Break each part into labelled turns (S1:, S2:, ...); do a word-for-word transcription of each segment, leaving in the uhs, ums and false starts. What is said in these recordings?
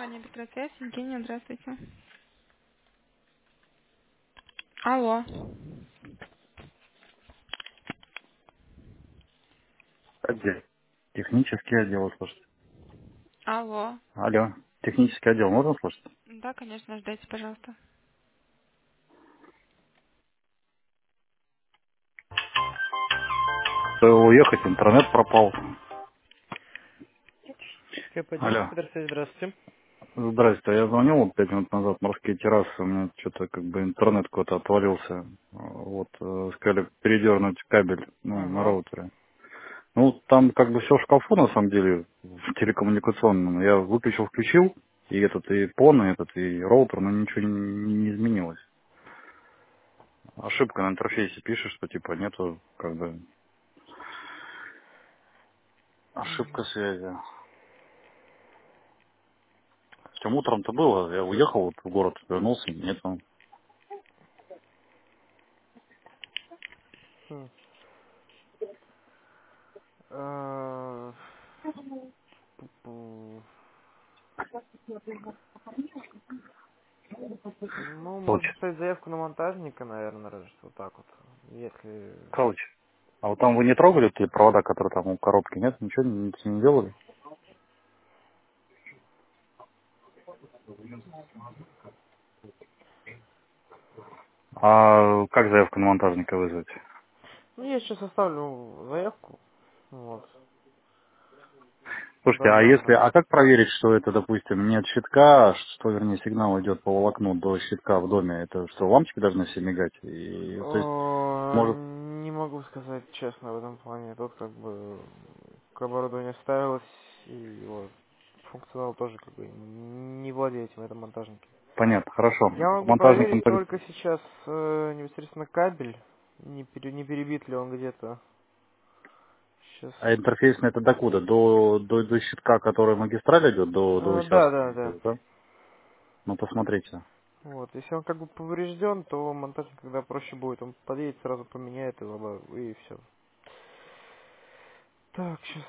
S1: Компания Петросвязь. Евгения, здравствуйте. Алло.
S2: Отдел. Технический отдел, слушайте.
S1: Алло.
S2: Алло. Технический отдел можно слушать?
S1: Да, конечно, ждайте, пожалуйста.
S2: Стоило уехать, интернет пропал.
S1: КП-десять,
S2: Алло.
S1: Петросвязь, здравствуйте.
S2: Здрасте, я звонил вот пять минут назад, морские террасы, у меня что-то как бы интернет куда-то отвалился. Вот, э, сказали передернуть кабель, ну, на
S1: Ага.
S2: роутере. Ну, там как бы все в шкафу, на самом деле, в телекоммуникационном. Я выключил, включил, и этот, и пон, и этот, и роутер, но ничего не, не изменилось. Ошибка на интерфейсе пишет, что типа нету, как бы, ошибка связи. Чем утром-то было, я уехал вот в город, вернулся, нет он.
S1: Хм. А, пу-пу. Ну,
S2: Калыч,
S1: можно поставить заявку на монтажника, наверное, разве что вот так вот. Если...
S2: Калыч, а вот там вы не трогали те провода, которые там у коробки, нет? Ничего не, не делали? А как заявку на монтажника вызвать?
S1: Ну, я сейчас оставлю заявку. Вот.
S2: Слушайте,
S1: Да,
S2: а
S1: да,
S2: если,
S1: да.
S2: а как проверить, что это, допустим, не от щитка, а что, вернее, сигнал идет по волокну до щитка в доме? Это что, лампочки должны все мигать? И, то есть,
S1: О,
S2: может,
S1: не могу сказать честно в этом плане. Тут как бы к оборудованию ставилось, и вот функционал тоже как бы не владеет этим, это монтажники.
S2: понятно, хорошо.
S1: Я
S2: С
S1: могу
S2: монтажником,
S1: проверить
S2: так-
S1: только сейчас э, непосредственно кабель, не, пере- не перебит ли он где-то. Сейчас.
S2: а интерфейсный это докуда? До, до, до щитка, который магистраль идет, до, до
S1: Э, да, да,
S2: участка,
S1: да.
S2: да? Ну, посмотрите.
S1: Вот, если он как бы поврежден, то монтажник тогда проще будет. Он подъедет, сразу поменяет его, и все. Так, сейчас.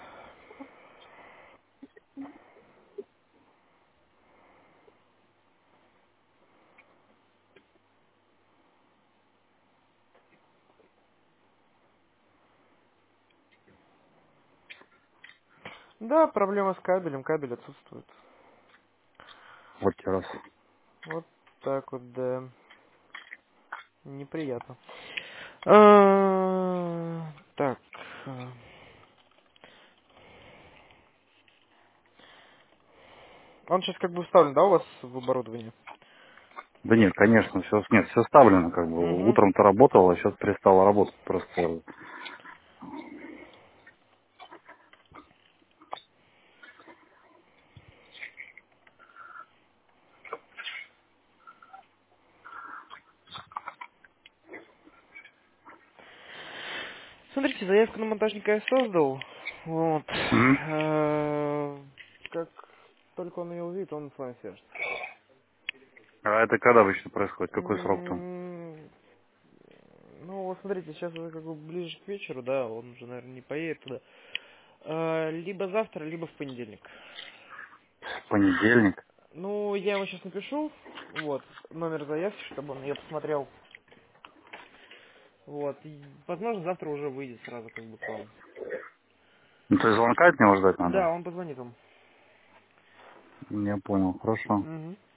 S1: Да, проблема с кабелем, кабель отсутствует.
S2: Вот те раз.
S1: Вот так вот, да. Неприятно. А, Так. а, Он сейчас как бы вставлен, да, у вас в оборудование?
S2: Да нет, конечно, все, нет, все ставлено, как бы.
S1: Угу.
S2: Утром-то работал, а сейчас перестала работать просто.
S1: Смотрите, заявку на монтажника я создал. Вот.
S2: Мгм.
S1: А, Как только он ее увидит, он с вами свяжется.
S2: А это когда обычно происходит? Какой срок там?
S1: М, Ну, вот смотрите, сейчас уже как бы ближе к вечеру, да, он уже, наверное, не поедет туда. А, Либо завтра, либо в понедельник.
S2: Понедельник.
S1: Ну, я ему сейчас напишу, вот, номер заявки, чтобы он ее посмотрел. Вот, и, возможно, завтра уже выйдет сразу как бы к вам.
S2: Ну, то есть звонка от него ждать надо?
S1: Да, он позвонит вам.
S2: Я понял, хорошо.
S1: Угу.